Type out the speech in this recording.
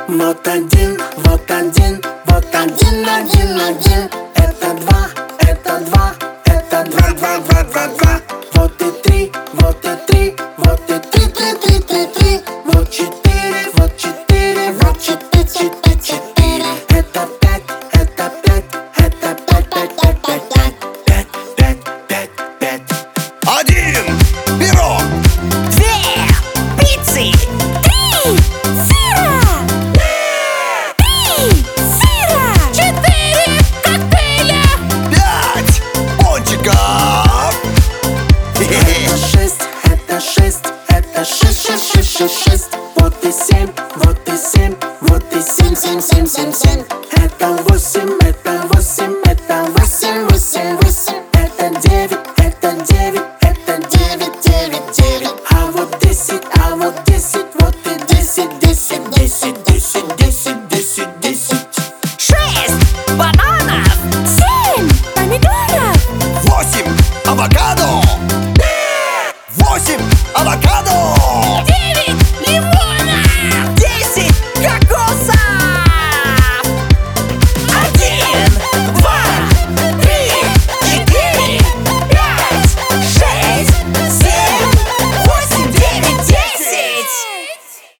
Вот один, вот один, вот один, один, один. Это два, это два, это два, два, два, два, два. Вот и три, вот и три, вот и три, три, три, три, три. Вот четыре, вот четыре, вот четыре, четыре, четыре. Это пять, это пять, это пять, пять, пять, пять, пять, пять, пять, пять, пять. Один пирог, две пиццы, три сыра, четыре коктейля, 5 пончиков. Это шесть, это шесть, это шесть, шесть, шесть, шесть, шесть. Вот и семь, вот и семь, вот и семь, семь, семь, семь, семь. Это восемь, это восемь, это восемь, восемь, восемь. Это девять, это девять, это девять, девять, девять. А вот десять, вот и десять, десять, десять, десять, десять, десять, десять. 6 бананов, 7 помидоров, 8 авокадо.